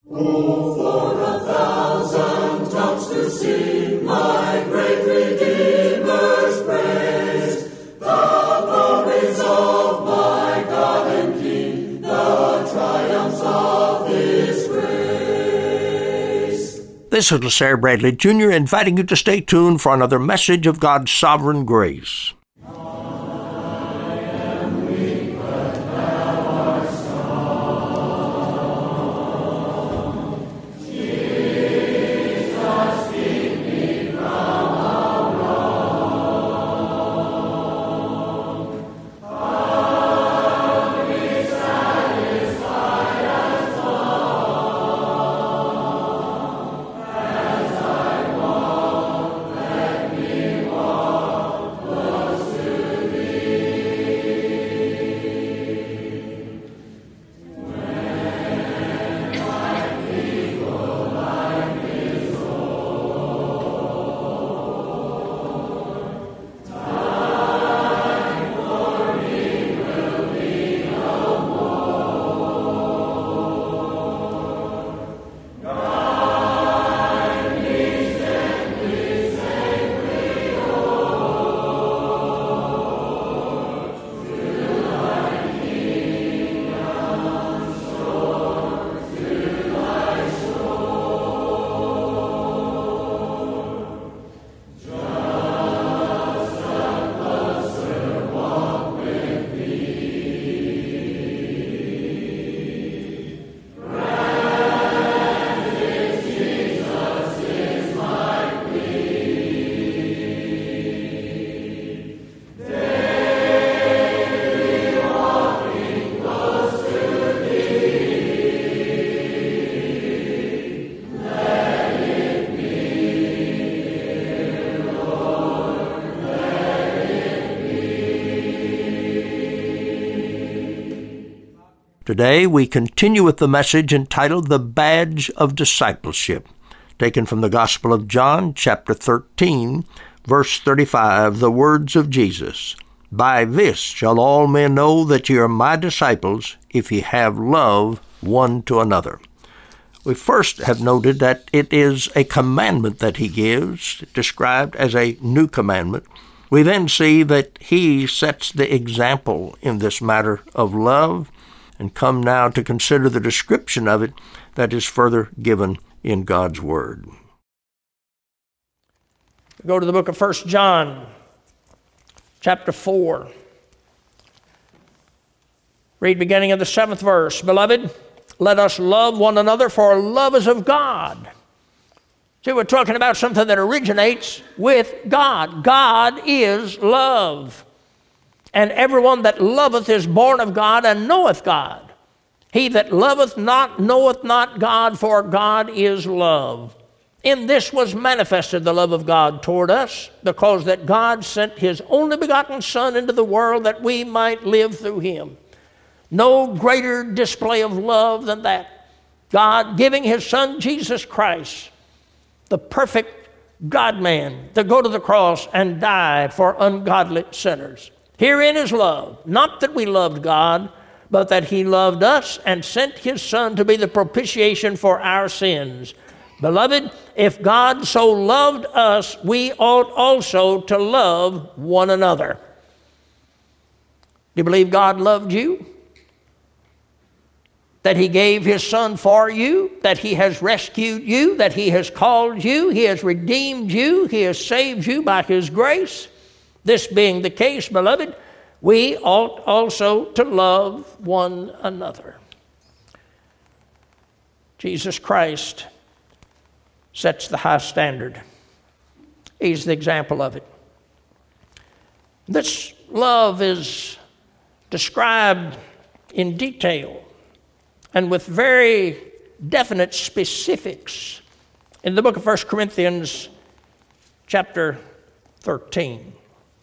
Oh, for 1,000 tongues to sing my great Redeemer's praise, the glories of my God and King, the triumphs of His grace. This is LaSalle Bradley Jr. inviting you to stay tuned for another message of God's sovereign grace. Today we continue with the message entitled The Badge of Discipleship, taken from the Gospel of John, chapter 13, verse 35, the words of Jesus. By this shall all men know that ye are my disciples, if ye have love one to another. We first have noted that it is a commandment that he gives, described as a new commandment. We then see that he sets the example in this matter of love, and come now to consider the description of it that is further given in God's Word. Go to the book of 1 John, chapter 4. Read beginning of the 7th verse. Beloved, let us love one another, for love is of God. See, we're talking about something that originates with God. God is love. And everyone that loveth is born of God and knoweth God. He that loveth not knoweth not God, for God is love. In this was manifested the love of God toward us, because that God sent His only begotten Son into the world that we might live through Him. No greater display of love than that. God giving His Son Jesus Christ, the perfect God-man, to go to the cross and die for ungodly sinners. Herein is love, not that we loved God, but that He loved us and sent His Son to be the propitiation for our sins. Beloved, if God so loved us, we ought also to love one another. Do you believe God loved you? That He gave His Son for you, that He has rescued you, that He has called you, He has redeemed you, He has saved you by His grace? This being the case, beloved, we ought also to love one another. Jesus Christ sets the high standard. He's the example of it. This love is described in detail and with very definite specifics in the book of 1 Corinthians chapter 13.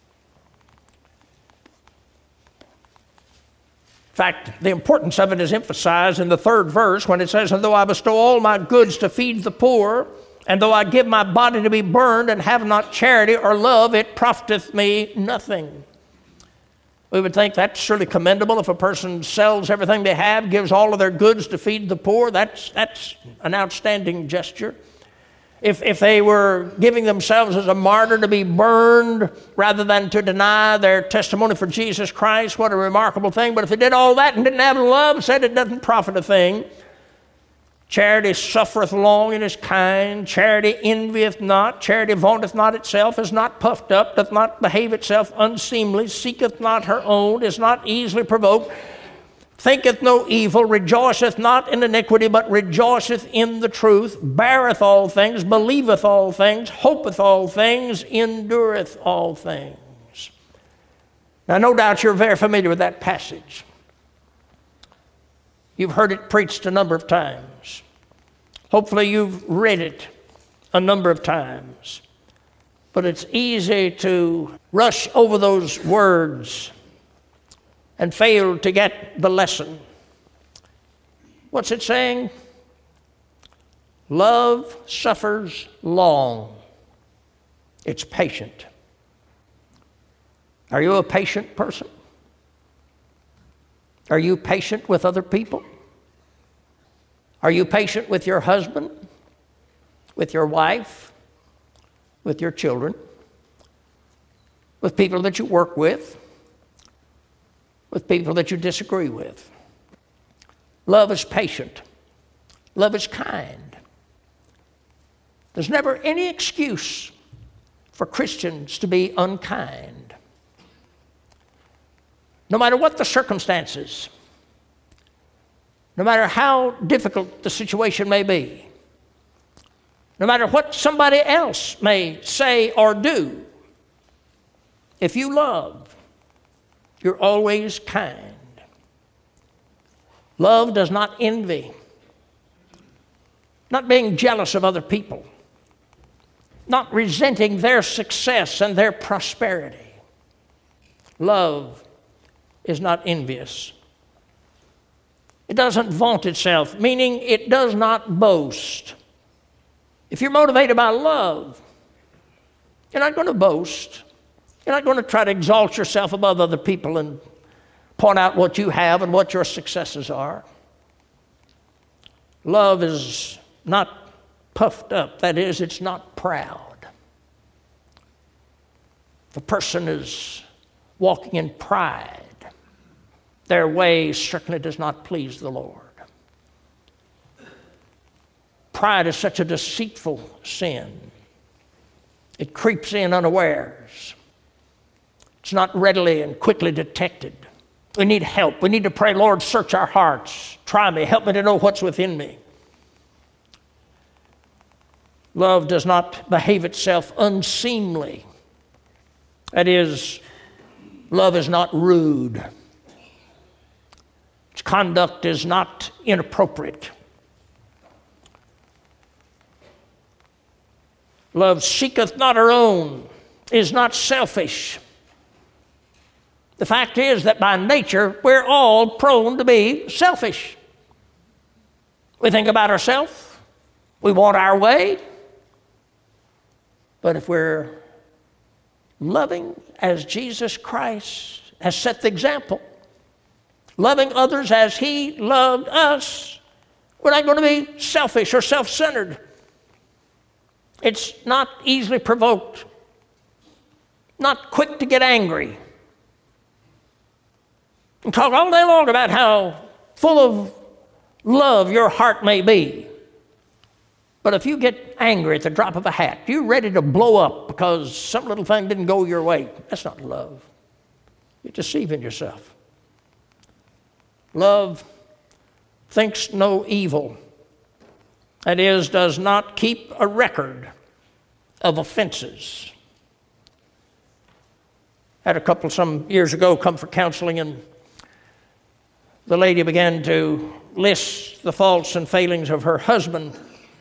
In fact, the importance of it is emphasized in the 3rd verse when it says, "And though I bestow all my goods to feed the poor, and though I give my body to be burned and have not charity or love, it profiteth me nothing." We would think that's surely commendable if a person sells everything they have, gives all of their goods to feed the poor. That's an outstanding gesture. If they were giving themselves as a martyr to be burned rather than to deny their testimony for Jesus Christ, what a remarkable thing. But if they did all that and didn't have love, said it doesn't profit a thing. Charity suffereth long and is kind. Charity envieth not. Charity vaunteth not itself, is not puffed up, doth not behave itself unseemly, seeketh not her own, is not easily provoked, thinketh no evil, rejoiceth not in iniquity, but rejoiceth in the truth, beareth all things, believeth all things, hopeth all things, endureth all things. Now, no doubt you're very familiar with that passage. You've heard it preached a number of times. Hopefully you've read it a number of times. But it's easy to rush over those words and fail to get the lesson. What's it saying? Love suffers long. It's patient. Are you a patient person? Are you patient with other people? Are you patient with your husband, with your wife, with your children, with people that you work with people that you disagree with? Love is patient. Love is kind. There's never any excuse for Christians to be unkind. No matter what the circumstances, no matter how difficult the situation may be, no matter what somebody else may say or do, if you love, you're always kind. Love does not envy, not being jealous of other people, not resenting their success and their prosperity. Love is not envious. It doesn't vaunt itself, meaning it does not boast. If you're motivated by love, you're not going to boast. You're not going to try to exalt yourself above other people and point out what you have and what your successes are. Love is not puffed up. That is, it's not proud. If a person is walking in pride, their way certainly does not please the Lord. Pride is such a deceitful sin. It creeps in unawares. It's not readily and quickly detected. We need help. We need to pray, Lord, search our hearts. Try me. Help me to know what's within me. Love does not behave itself unseemly. That is, love is not rude. Its conduct is not inappropriate. Love seeketh not her own, is not selfish. The fact is that by nature, we're all prone to be selfish. We think about ourselves. We want our way. But if we're loving as Jesus Christ has set the example, loving others as He loved us, we're not going to be selfish or self-centered. It's not easily provoked, not quick to get angry, and talk all day long about how full of love your heart may be. But if you get angry at the drop of a hat, you're ready to blow up because some little thing didn't go your way. That's not love. You're deceiving yourself. Love thinks no evil. That is, does not keep a record of offenses. I had a couple some years ago come for counseling, and the lady began to list the faults and failings of her husband.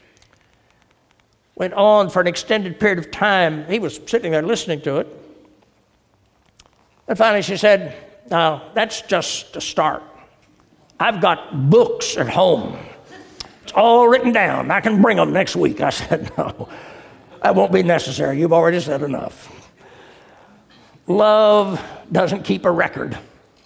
Went on for an extended period of time. He was sitting there listening to it. And finally she said, "Now, that's just a start. I've got books at home. It's all written down. I can bring them next week." I said, "No, that won't be necessary. You've already said enough." Love doesn't keep a record.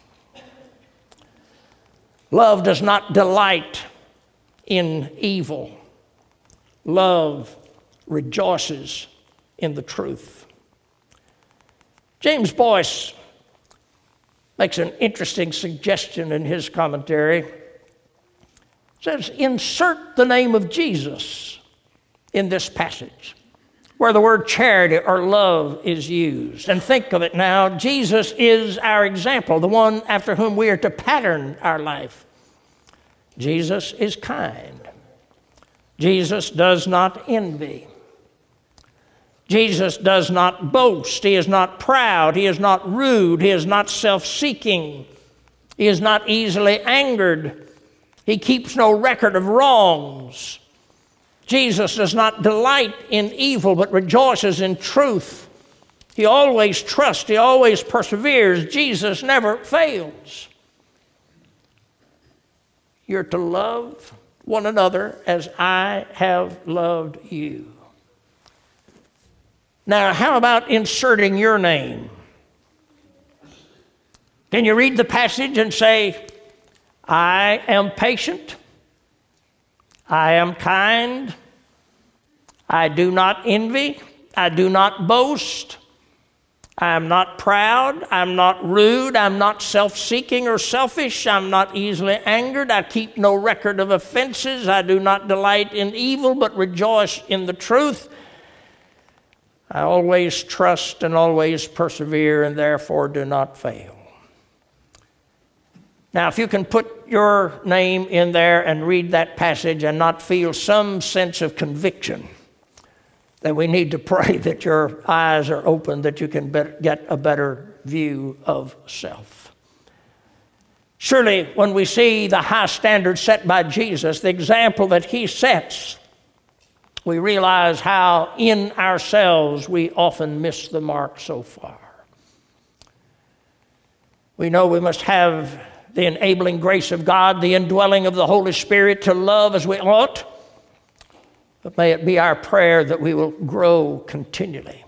Love does not delight in evil. Love rejoices in the truth. James Boyce makes an interesting suggestion in his commentary. It says, insert the name of Jesus in this passage where the word charity or love is used. And think of it now, Jesus is our example, the one after whom we are to pattern our life. Jesus is kind. Jesus does not envy. Jesus does not boast. He is not proud. He is not rude. He is not self-seeking. He is not easily angered. He keeps no record of wrongs. Jesus does not delight in evil, but rejoices in truth. He always trusts. He always perseveres. Jesus never fails. You're to love one another as I have loved you. Now, how about inserting your name? Can you read the passage and say, I am patient, I am kind, I do not envy, I do not boast, I am not proud, I'm not rude, I'm not self-seeking or selfish, I'm not easily angered, I keep no record of offenses, I do not delight in evil but rejoice in the truth. I always trust and always persevere and therefore do not fail. Now, if you can put your name in there and read that passage and not feel some sense of conviction, then we need to pray that your eyes are open, that you can get a better view of self. Surely, when we see the high standard set by Jesus, the example that he sets, we realize how in ourselves we often miss the mark so far. We know we must have the enabling grace of God, the indwelling of the Holy Spirit to love as we ought. But may it be our prayer that we will grow continually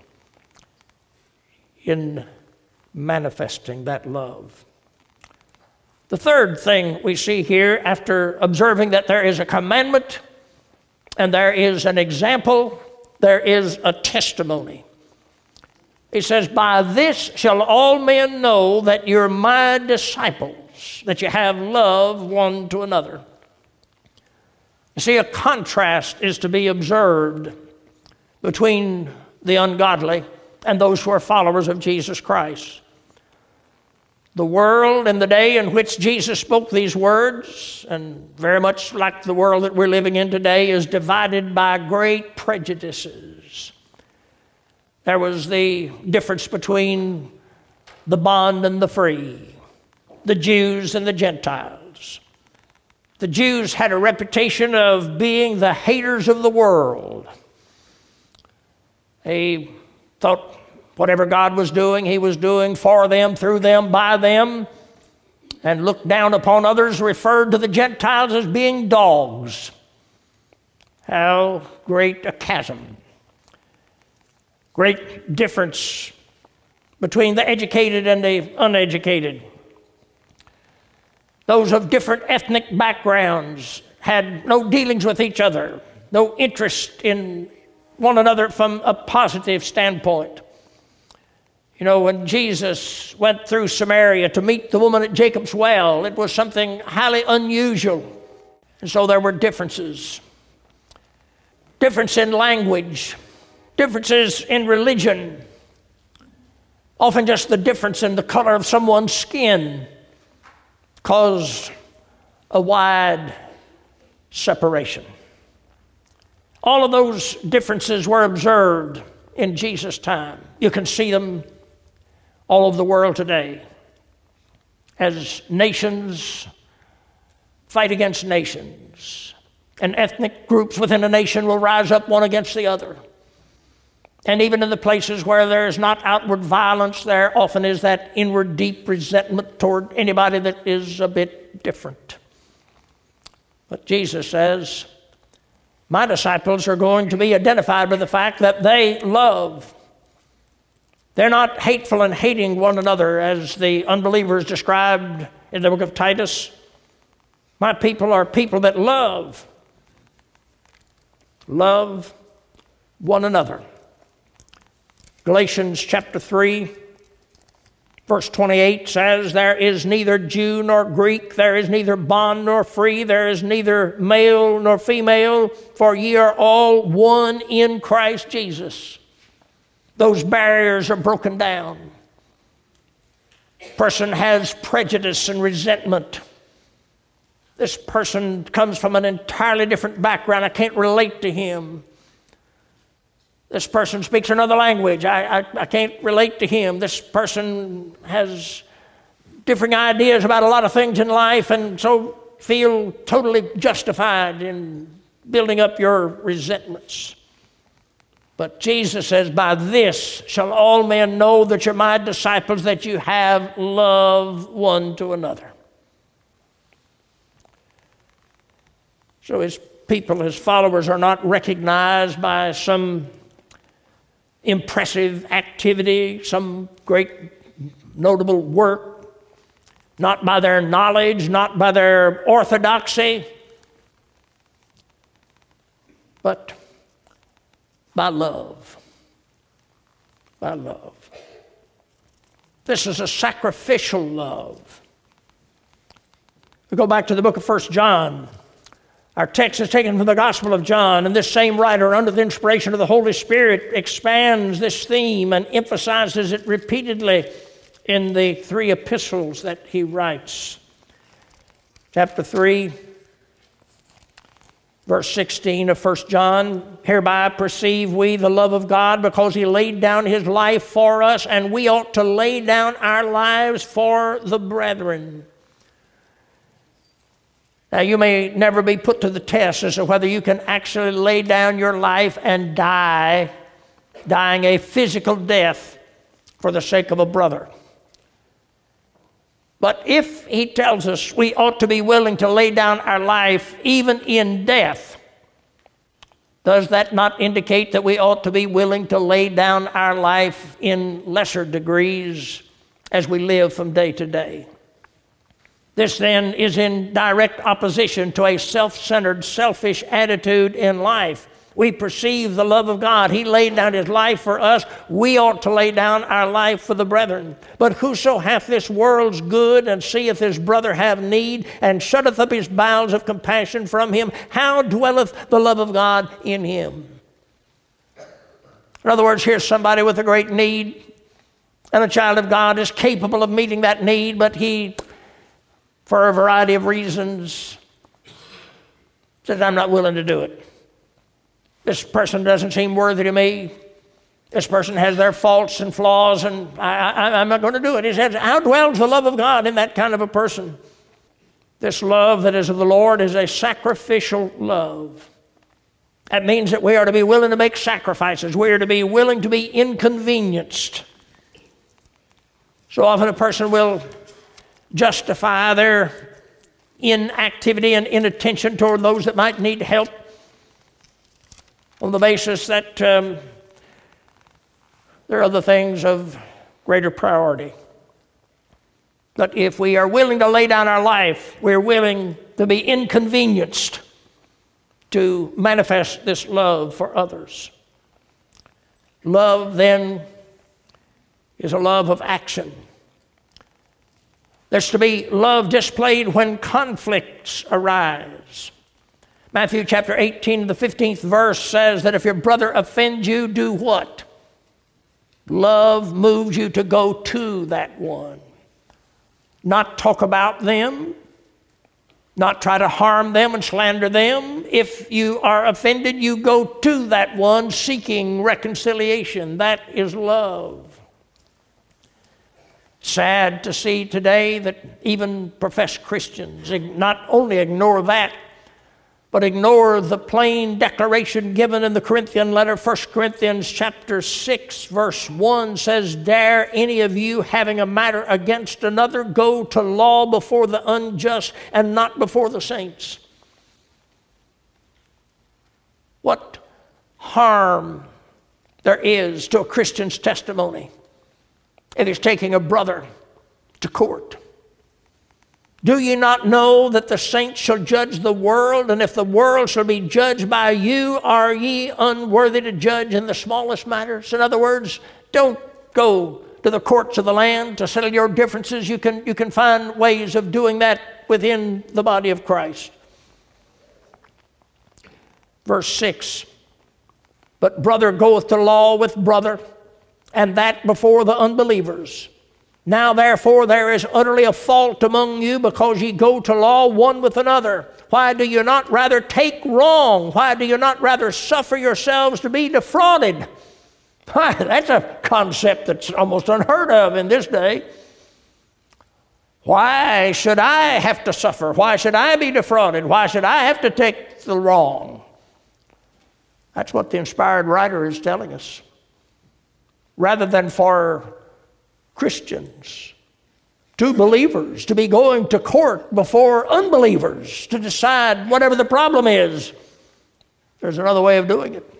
in manifesting that love. The third thing we see here, after observing that there is a commandment and there is an example, there is a testimony. He says, by this shall all men know that you're my disciples, that you have love one to another. You see, a contrast is to be observed between the ungodly and those who are followers of Jesus Christ. The world in the day in which Jesus spoke these words, and very much like the world that we're living in today, is divided by great prejudices. There was the difference between the bond and the free, the Jews and the Gentiles. The Jews had a reputation of being the haters of the world. They thought whatever God was doing, he was doing for them, through them, by them, and looked down upon others, referred to the Gentiles as being dogs. How great a chasm. Great difference between the educated and the uneducated. Those of different ethnic backgrounds had no dealings with each other, no interest in one another from a positive standpoint. You know, when Jesus went through Samaria to meet the woman at Jacob's well, it was something highly unusual. And so there were differences. Difference in language, differences in religion, often just the difference in the color of someone's skin caused a wide separation. All of those differences were observed in Jesus' time. You can see them all over the world today as nations fight against nations, and ethnic groups within a nation will rise up one against the other. And even in the places where there is not outward violence, there often is that inward deep resentment toward anybody that is a bit different. But Jesus says, my disciples are going to be identified by the fact that they love. They're not hateful and hating one another as the unbelievers described in the book of Titus. My people are people that love one another. Galatians chapter 3, verse 28 says, there is neither Jew nor Greek, there is neither bond nor free, there is neither male nor female, for ye are all one in Christ Jesus. Those barriers are broken down. Person has prejudice and resentment. This person comes from an entirely different background. I can't relate to him. This person speaks another language. I can't relate to him. This person has differing ideas about a lot of things in life, and so feel totally justified in building up your resentments. But Jesus says, by this shall all men know that you're my disciples, that you have love one to another. So his people, his followers, are not recognized by some impressive activity, some great notable work, not by their knowledge, not by their orthodoxy, but by love. By love. This is a sacrificial love. We go back to the book of 1 John. Our text is taken from the Gospel of John, and this same writer, under the inspiration of the Holy Spirit, expands this theme and emphasizes it repeatedly in the 3 epistles that he writes. Chapter 3, verse 16 of 1 John, hereby perceive we the love of God, because he laid down his life for us, and we ought to lay down our lives for the brethren. Now, you may never be put to the test as to whether you can actually lay down your life and die, dying a physical death for the sake of a brother. But if he tells us we ought to be willing to lay down our life even in death, does that not indicate that we ought to be willing to lay down our life in lesser degrees as we live from day to day? This then is in direct opposition to a self-centered, selfish attitude in life. We perceive the love of God. He laid down his life for us. We ought to lay down our life for the brethren. But whoso hath this world's good and seeth his brother have need and shutteth up his bowels of compassion from him, how dwelleth the love of God in him? In other words, here's somebody with a great need, and a child of God is capable of meeting that need, but he, for a variety of reasons, says, I'm not willing to do it. This person doesn't seem worthy to me. This person has their faults and flaws, and I'm not going to do it. He says, how dwells the love of God in that kind of a person? This love that is of the Lord is a sacrificial love. That means that we are to be willing to make sacrifices. We are to be willing to be inconvenienced. So often a person will justify their inactivity and inattention toward those that might need help on the basis that there are other things of greater priority. But if we are willing to lay down our life, we're willing to be inconvenienced to manifest this love for others. Love, then, is a love of action. There's to be love displayed when conflicts arise. Matthew chapter 18, the 15th verse says that if your brother offends you, do what? Love moves you to go to that one. Not talk about them, not try to harm them and slander them. If you are offended, you go to that one seeking reconciliation. That is love. Sad to see today that even professed Christians not only ignore that, but ignore the plain declaration given in the Corinthian letter. 1 Corinthians chapter 6, verse 1 says, dare any of you, having a matter against another, go to law before the unjust and not before the saints. What harm there is to a Christian's testimony if he's taking a brother to court. Do ye not know that the saints shall judge the world? And if the world shall be judged by you, are ye unworthy to judge in the smallest matters? In other words, don't go to the courts of the land to settle your differences. You can find ways of doing that within the body of Christ. Verse 6, but brother goeth to law with brother, and that before the unbelievers. Now therefore there is utterly a fault among you, because ye go to law one with another. Why do you not rather take wrong? Why do you not rather suffer yourselves to be defrauded? Why, that's a concept that's almost unheard of in this day. Why should I have to suffer? Why should I be defrauded? Why should I have to take the wrong? That's what the inspired writer is telling us. Rather than for Christians, to believers, to be going to court before unbelievers to decide whatever the problem is, there's another way of doing it.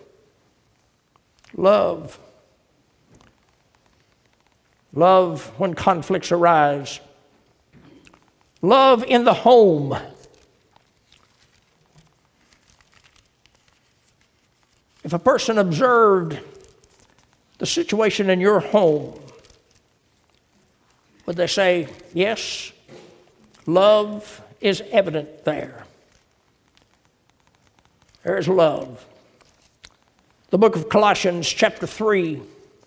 Love. Love when conflicts arise. Love in the home. If a person observed the situation in your home, would they say, yes, love is evident there? There's love. The book of Colossians, chapter 3,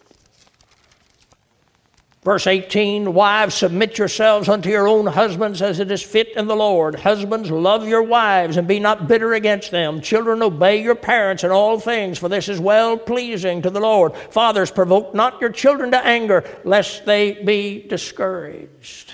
verse 18, wives, submit yourselves unto your own husbands as it is fit in the Lord. Husbands, love your wives and be not bitter against them. Children, obey your parents in all things, for this is well-pleasing to the Lord. Fathers, provoke not your children to anger, lest they be discouraged.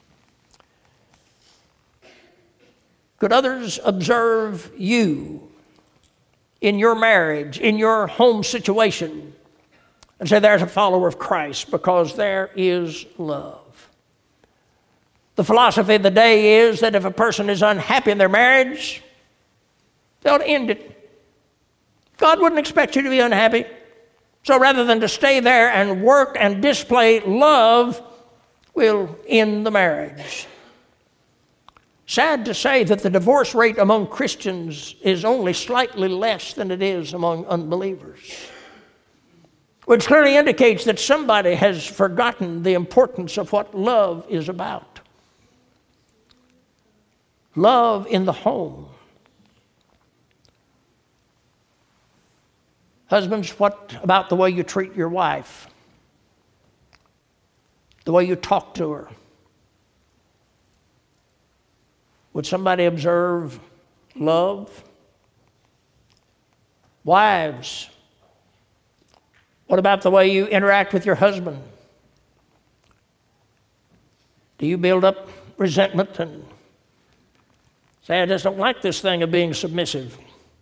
Could others observe you in your marriage, in your home situation, and say, there's a follower of Christ, because there is love? The philosophy of the day is that if a person is unhappy in their marriage, they'll end it. God wouldn't expect you to be unhappy. So rather than to stay there and work and display love, we'll end the marriage. Sad to say that the divorce rate among Christians is only slightly less than it is among unbelievers, which clearly indicates that somebody has forgotten the importance of what love is about. Love in the home. Husbands, what about the way you treat your wife? The way you talk to her? Would somebody observe love? Wives, what about the way you interact with your husband? Do you build up resentment and say, I just don't like this thing of being submissive?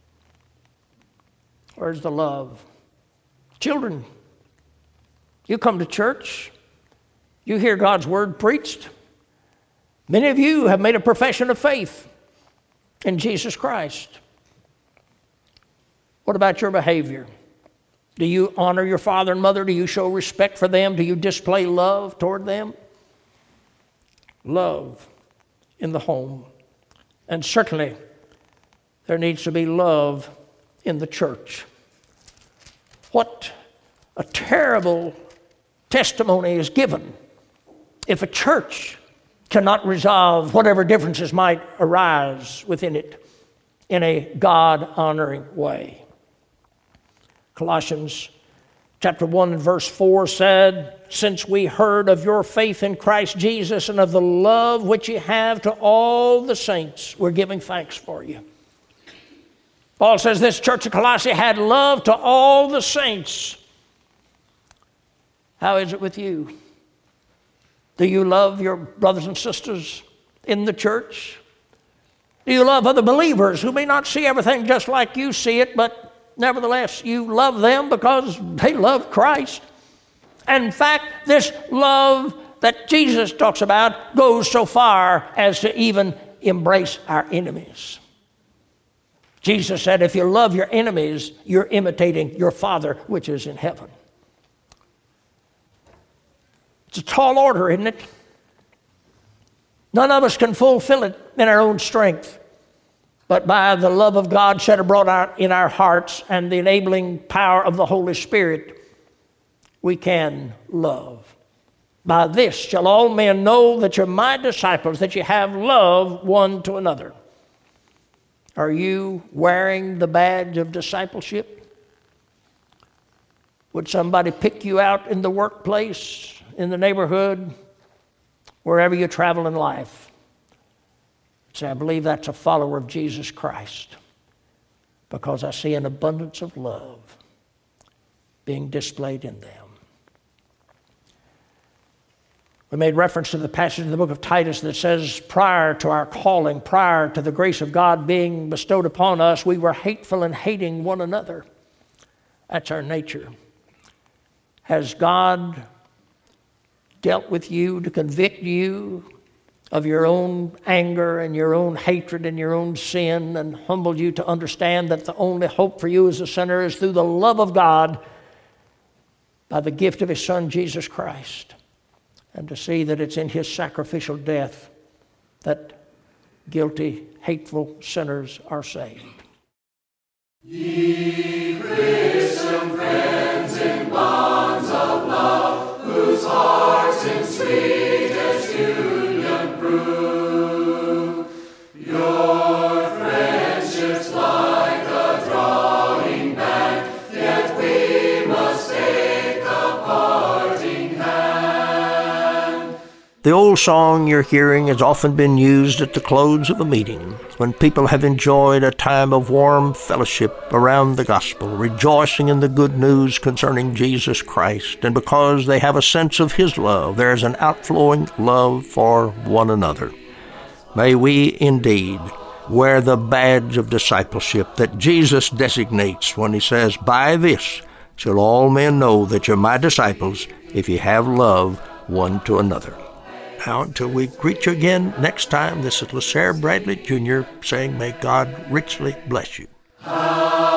Where's the love? Children, you come to church, you hear God's word preached. Many of you have made a profession of faith in Jesus Christ. What about your behavior? Do you honor your father and mother? Do you show respect for them? Do you display love toward them? Love in the home. And certainly, there needs to be love in the church. What a terrible testimony is given if a church cannot resolve whatever differences might arise within it in a God-honoring way. Colossians chapter 1 and verse 4 said, since we heard of your faith in Christ Jesus and of the love which you have to all the saints, we're giving thanks for you. Paul says this church of Colossae had love to all the saints. How is it with you? Do you love your brothers and sisters in the church? Do you love other believers who may not see everything just like you see it, but nevertheless you love them because they love Christ? And in fact, this love that Jesus talks about goes so far as to even embrace our enemies. Jesus said, if you love your enemies, you're imitating your Father which is in heaven. It's a tall order, isn't it? None of us can fulfill it in our own strength. But by the love of God shed abroad in our hearts and the enabling power of the Holy Spirit, we can love. By this shall all men know that you're my disciples, that you have love one to another. Are you wearing the badge of discipleship? Would somebody pick you out in the workplace, in the neighborhood, wherever you travel in life? Say, I believe that's a follower of Jesus Christ, because I see an abundance of love being displayed in them. We made reference to the passage in the book of Titus that says, prior to our calling, prior to the grace of God being bestowed upon us, we were hateful and hating one another. That's our nature. Has God dealt with you to convict you of your own anger and your own hatred and your own sin, and humbled you to understand that the only hope for you as a sinner is through the love of God by the gift of His Son, Jesus Christ? And to see that it's in His sacrificial death that guilty, hateful sinners are saved. Ye Christian friends in bonds of love, whose hearts in sweetest union prove, your friendships like a drawing back, yet we must take the parting hand. The old song you're hearing has often been used at the close of a meeting, when people have enjoyed a time of warm fellowship around the gospel, rejoicing in the good news concerning Jesus Christ. And because they have a sense of His love, there is an outflowing love for one another. May we indeed wear the badge of discipleship that Jesus designates when He says, by this shall all men know that you're my disciples, if you have love one to another. Now, until we greet you again next time, this is LaSair Bradley Jr. saying, may God richly bless you.